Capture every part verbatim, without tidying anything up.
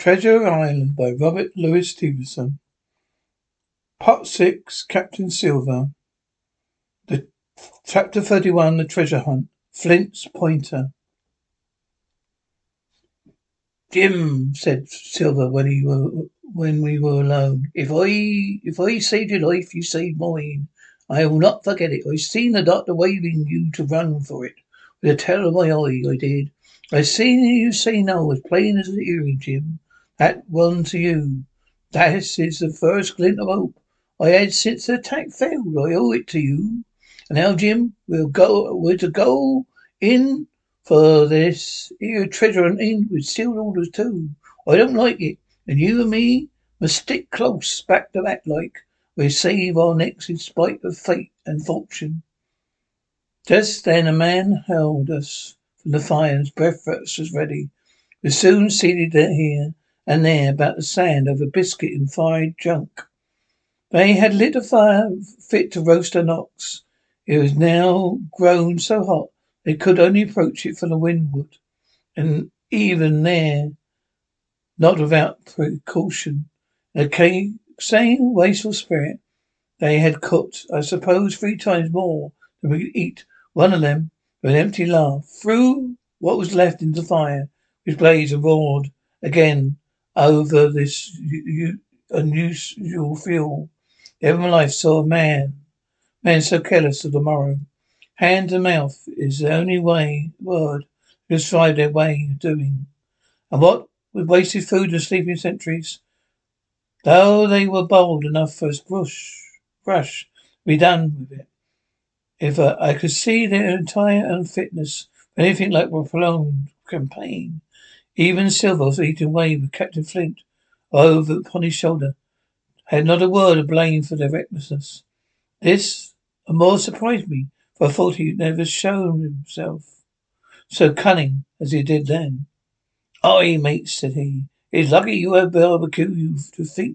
Treasure Island by Robert Louis Stevenson. Part six, Captain Silver. The Chapter thirty-one, The Treasure Hunt. Flint's Pointer. Jim, said Silver when he were when we were alone. If I if I saved your life, you saved mine. I will not forget it. I seen the doctor waving you to run for it. With the tail of my eye, I did. I seen you say no as plain as the earring, Jim. That one to you. That is the first glint of hope I had since the attack failed. I owe it to you. And now, Jim, we'll go. We're to go in for this here treasure hunting with sealed orders too. I don't like it, and you and me must stick close, back to back like. We save our necks in spite of fate and fortune. Just then a man hailed us from the fire. His breakfast was ready. We soon seated here and there about the sand over biscuit and fried junk. They had lit a fire fit to roast an ox. It was now grown so hot they could only approach it from the windward, and even there, not without precaution. In the same wasteful spirit, they had cooked, I suppose, three times more than we could eat. One of them, with an empty laugh, threw what was left into the fire, which blazed and roared again over this u- unusual fuel. Never in my life saw a man, man so careless of the morrow. Hand to mouth is the only way, word, to describe their way of doing. And what with wasted food and sleeping sentries, though they were bold enough for us brush, brush, be done with it. If uh, I could see their entire unfitness for anything like a prolonged campaign. Even Silver was eating away with Captain Flint over upon his shoulder, had not a word of blame for their recklessness. This and more surprised me, for I thought he had never shown himself so cunning as he did then. Aye, mates, said he, it's lucky you have barbecue you to think.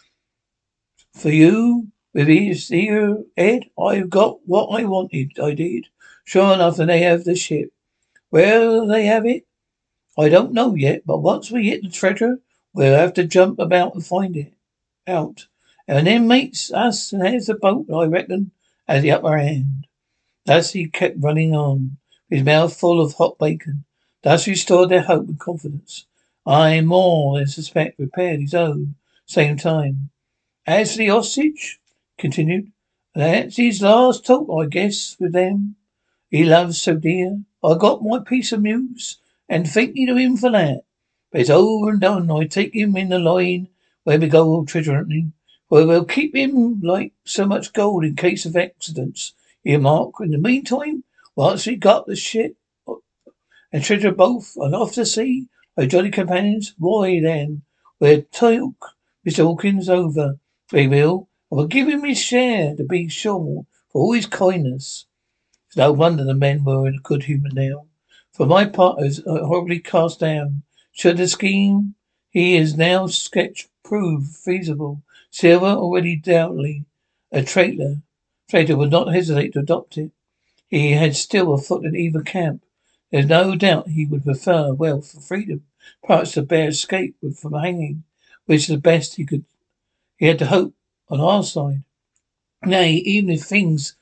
For you, with his ear head, I've got what I wanted, I did. Sure enough, and they have the ship. Where they have it, I don't know yet, but once we hit the treasure, we'll have to jump about and find it out. And then, mates, us and there's the boat, I reckon, has the upper hand. Thus he kept running on, his mouth full of hot bacon. Thus restored their hope and confidence. I more than suspect repaired his own, same time. As for the hostage, continued, that's his last talk, I guess, with them. He loves so dear. I got my piece of news, and thank you to him for that. But it's over and done. I take him in the line where we go treasure hunting, where we'll keep him like so much gold in case of accidents. Here, Mark. In the meantime, once we got the ship and treasure both and off to sea, our jolly companions, why then, we'll talk Mister Hawkins over. We will, and we'll give him his share, to be sure, for all his kindness. It's no wonder the men were in good humour now. For my part, I was horribly cast down. Should the scheme he is now sketched prove feasible, Silver, already doubtly a traitor, traitor would not hesitate to adopt it. He had still a foot in either camp. There's no doubt he would prefer wealth for freedom, perhaps a bare escape from hanging, which is the best he could. He had to hope on our side. Nay, even if things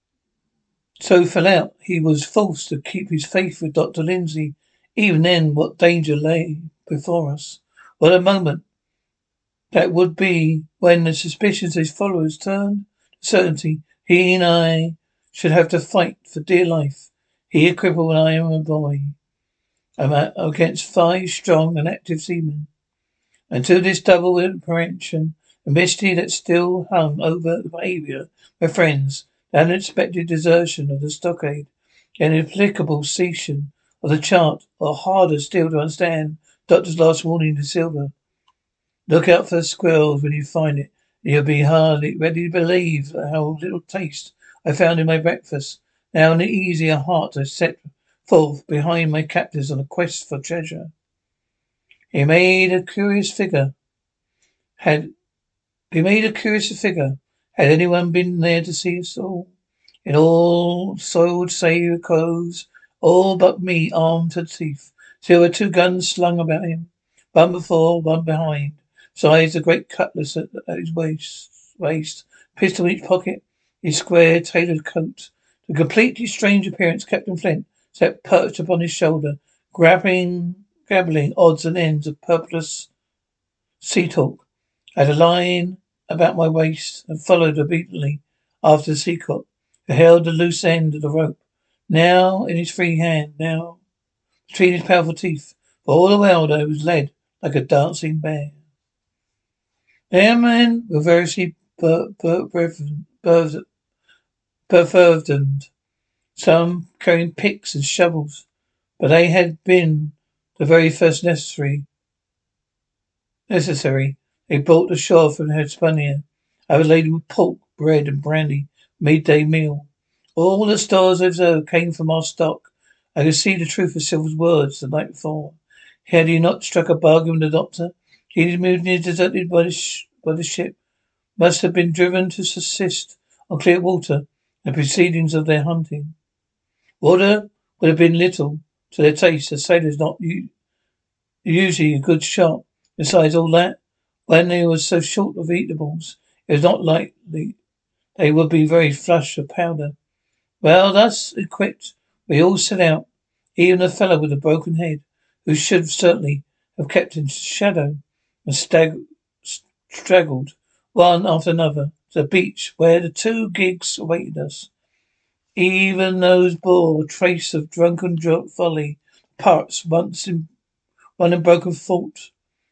so fell out, he was forced to keep his faith with Doctor Lindsay. Even then, what danger lay before us? What a moment that would be when the suspicions of his followers turned to certainty. He and I should have to fight for dear life. He a cripple and I am a boy. I'm against five strong and active seamen. And to this double apprehension, the mystery that still hung over the behaviour of my friends, the unexpected desertion of the stockade, the inexplicable cessation of the chart, or harder still to understand, Doctor's last warning to Silver. Look out for the squirrels when you find it. You'll be hardly ready to believe how little taste I found in my breakfast. Now in the easier heart I set forth behind my captors on a quest for treasure. He made a curious figure. Had he made a curious figure? Had anyone been there to see us all? In all soiled sailor clothes, all but me armed to the teeth. Still with two guns slung about him. One before, one behind. Besides a great cutlass at, at his waist, waist, pistol in each pocket, his square tailored coat. The completely strange appearance, Captain Flint sat perched upon his shoulder, grabbing, grabbling odds and ends of purposeless sea talk. I had a line about my waist and followed obediently after the seacock, who held the loose end of the rope, now in his free hand, now between his powerful teeth. For all the world I was led like a dancing bear. The airmen were variously burdened, some carrying picks and shovels, but they had been the very first necessary necessary. They brought ashore from Hispania. I was laden with pork, bread, and brandy, midday meal. All the stores I observed came from our stock. I could see the truth of Silver's words the night before. Had he not struck a bargain with the doctor? He had moved near deserted by the, sh- by the ship, must have been driven to subsist on clear water, the proceedings of their hunting. Water would have been little to their taste. The sailors not u- usually a good shot. Besides all that, when they were so short of eatables, it was not likely they would be very flush of powder. Well, thus equipped, we all set out, even the fellow with the broken head, who should certainly have kept in shadow, and stag- straggled, one after another, to the beach where the two gigs awaited us. Even those bore trace of drunken drunk folly, parts once in one in broken fault,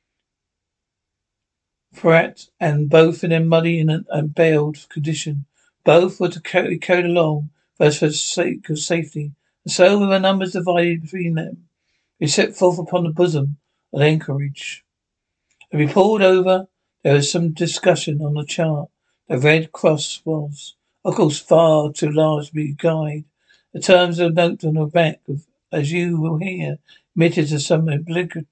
frat, and both in their muddy and, and bailed condition. Both were to carry carried along, first for the sake of safety. And so, with our numbers divided between them, we set forth upon the bosom of the anchorage. As we pulled over, there was some discussion on the chart. The red cross was, of course, far too large to be a guide. The terms of note on the back, of, as you will hear, admitted to some ambiguity.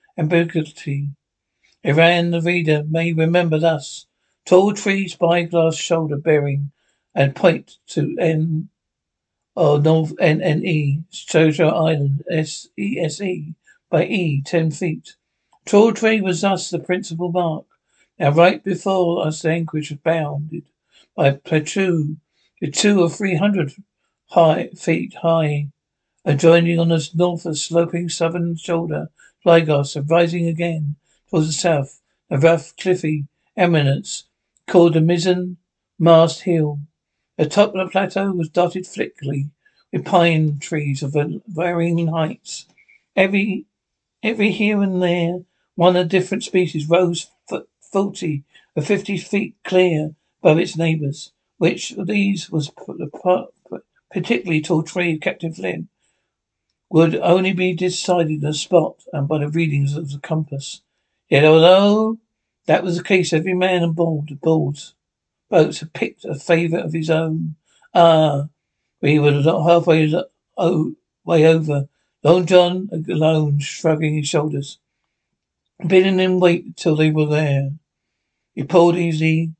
It ran, the reader may remember thus: tall tree, spyglass shoulder bearing, and point to N or North N N E, Treasure Island, S E S E, by E, ten feet. Tall tree was thus the principal mark. Now right before us the anchorage was bounded by a plateau with two or three hundred high feet high, adjoining on the north sloping southern shoulder, spyglass, and rising again towards the south, a rough cliffy eminence called the Mizzen Mast Hill. The top of the plateau was dotted thickly with pine trees of varying heights. Every every here and there one of different species rose f- forty or fifty feet clear above its neighbours. Which of these was the particularly tall tree of Captain Flint would only be decided on the spot and by the readings of the compass. Yet although that was the case, every man on board the boats had picked a favourite of his own. Ah, we were not halfway lo- oh, way over. Long John alone shrugging his shoulders, bidding them wait till they were there. He pulled easily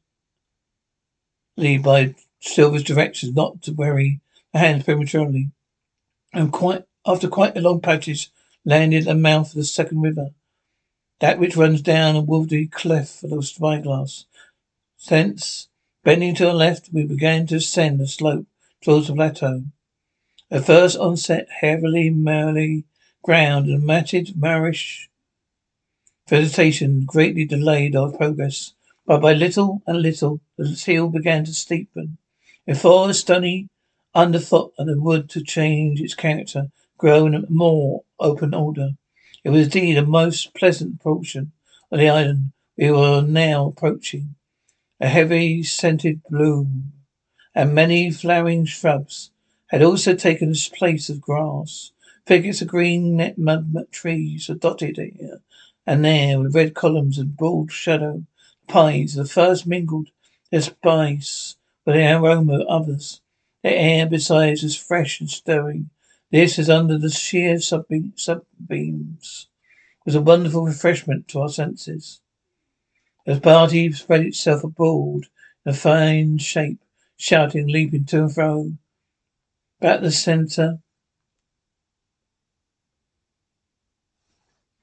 by Silver's directions not to worry the hands prematurely, and quite after quite a long passage landed at the mouth of the second river, that which runs down a woody cleft of the spyglass. Thence, bending to the left, we began to ascend the slope towards the plateau. At first onset, heavily, merrily ground and matted marish vegetation greatly delayed our progress, but by little and little the hill began to steepen. Before the stony underfoot and the wood to change its character, grow in a more open order. It was indeed a most pleasant portion of the island we were now approaching. A heavy scented bloom and many flowering shrubs had also taken the place of grass. Thickets of green net mud trees were dotted here and there with red columns and broad shadow pines. The first mingled their spice with the aroma of others. The air besides was fresh and stirring. This, as under the sheer sunbeam, sunbeams, was a wonderful refreshment to our senses. The party spread itself abroad in a fine shape, shouting, leaping to and fro. At the centre,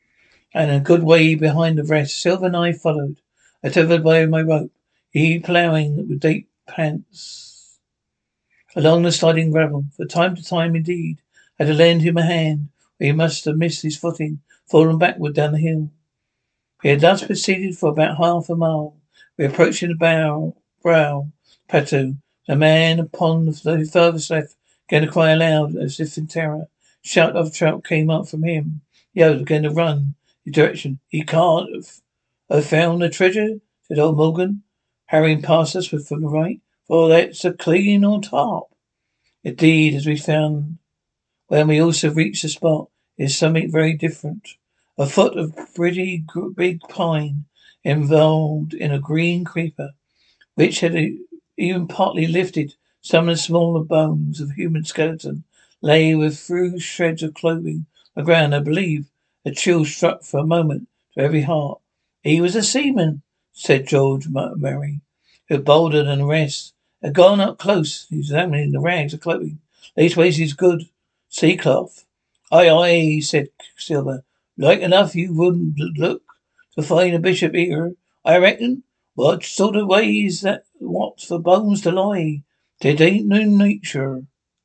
and a good way behind the rest. Silver and I followed. I tethered by my rope, he ploughing with deep pants along the sliding gravel. From time to time, indeed, I had to lend him a hand, or he must have missed his footing, fallen backward down the hill. We had thus proceeded for about half a mile. We were approaching the bow, brow plateau. The man upon the furthest left began to cry aloud as if in terror. Shout of trout came up from him. Yo began to run the direction. He can't have, have found the treasure, said old Morgan, hurrying past us with from the right. For that's a clean on top. Indeed, as we found when we also reached the spot, is something very different. A foot of pretty big pine involved in a green creeper, which had even partly lifted some of the smaller bones of human skeleton, lay with through shreds of clothing on the ground. I believe a chill struck for a moment to every heart. He was a seaman, said George Murray, who was bolder than the rest. Had gone up close, examining the rags of clothing. Leastways he's good sea cloth. Aye, aye, said Silver. Like enough you wouldn't look to find a bishop here, I reckon. What sort of way is that? What for bones to lie? It ain't in nature.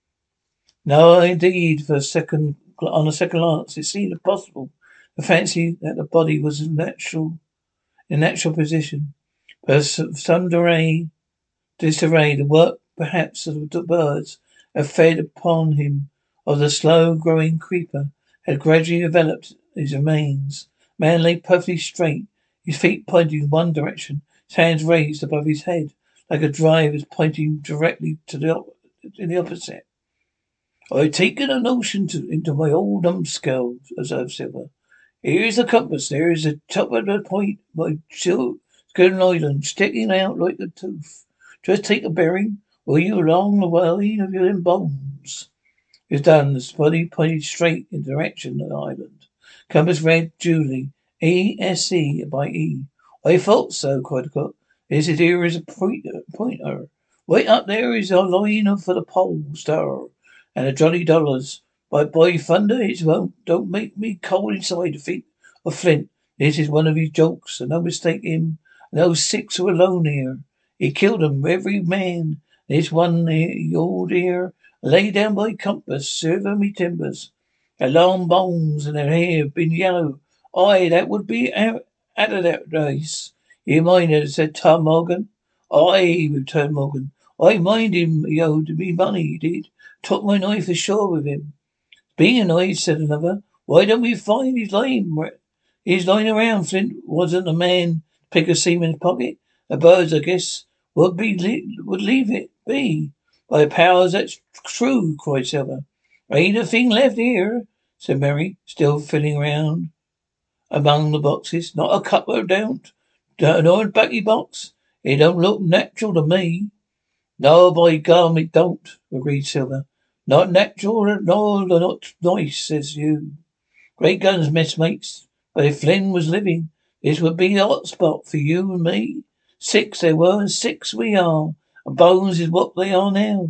No, indeed. For a second, on a second glance, it seemed impossible to fancy that the body was in natural, in natural position. But some disarray, disarray, the work perhaps of the birds had fed upon him of the slow-growing creeper, had gradually developed his remains. Man lay perfectly straight, his feet pointing in one direction, his hands raised above his head, like a driver's pointing directly to the op- in the opposite. I've taken a notion to, into my old numbskull, observed Silver. Here's the compass, there's the top of the point, my Skeleton Island, sticking out like a tooth. Just take a bearing, will you, along the way of your bones. It was done. The body pointed straight in the direction of the island. Compass read Julie, E S E by E. I thought so, cried the cook. This is here is a pointer. pointer. Right up there is a line for the pole star and the jolly dollars. But by thunder, it won't don't make me cold inside the feet of Flint. This is one of his jokes, and no mistake him. And those six were alone here. He killed 'em, every man. This one here, old here. Lay down by compass, serve me timbers. Their long bones and their hair been yellow. Aye, that would be out, out of that race. You mind it, said Tom Morgan. Aye, returned Morgan. I mind him, he owed me money, he did. Took my knife ashore with him. Being a knife, said another. Why don't we find his lying? He's lying around. Flint wasn't a man to pick a seaman's pocket. The birds, I guess, would be would leave it be. By the powers, that's true, cried Silver. Ain't a thing left here, said Mary, still filling round among the boxes. Not a cupboard, don't. Nor a baccy box. It don't look natural to me. No, by gum, it don't, agreed Silver. Not natural, no, not nice, says you. Great guns, messmates. But if Flynn was living, this would be the hot spot for you and me. Six there were, and six we are. And bones is what they are now.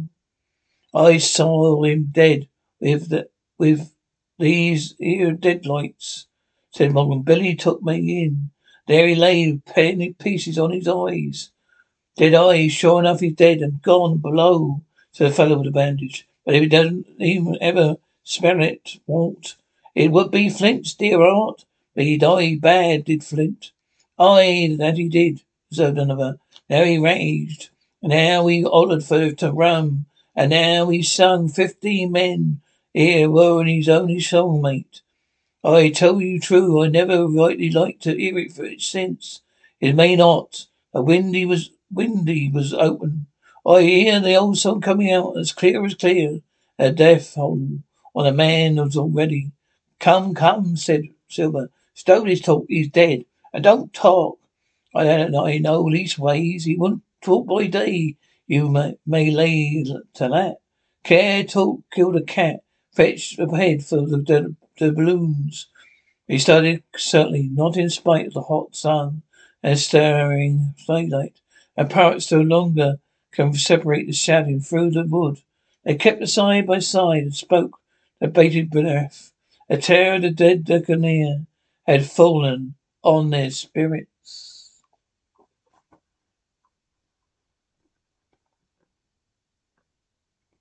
I saw him dead with the, with these here deadlights, said Morgan. Billy took me in. There he lay, penny pieces on his eyes. Dead eyes, sure enough he's dead and gone below, said the fellow with the bandage. But if he doesn't even ever smell it, won't. It would be Flint's dear heart. But he died bad, did Flint. Aye, that he did, observed another. Now he raged. And now he hollered for to rum. And now he's sung fifteen men here were his only soulmate. I tell you true, I never rightly liked to hear it for it since. It may not. The windy was windy was open. I hear the old song coming out as clear as clear. A death hole on a man was already. Come, come, said Silver. Stow his talk, he's dead. And don't talk. I don't I know leastways he wouldn't talk by day. You may, may lay to that. Care talk killed a cat. Fetched a head for the, the, the balloons. He started certainly, not in spite of the hot sun and staring daylight. And parrots no longer can separate the shouting through the wood. They kept side by side and spoke their bated breath. A terror of the dead drew near. had fallen on their spirits.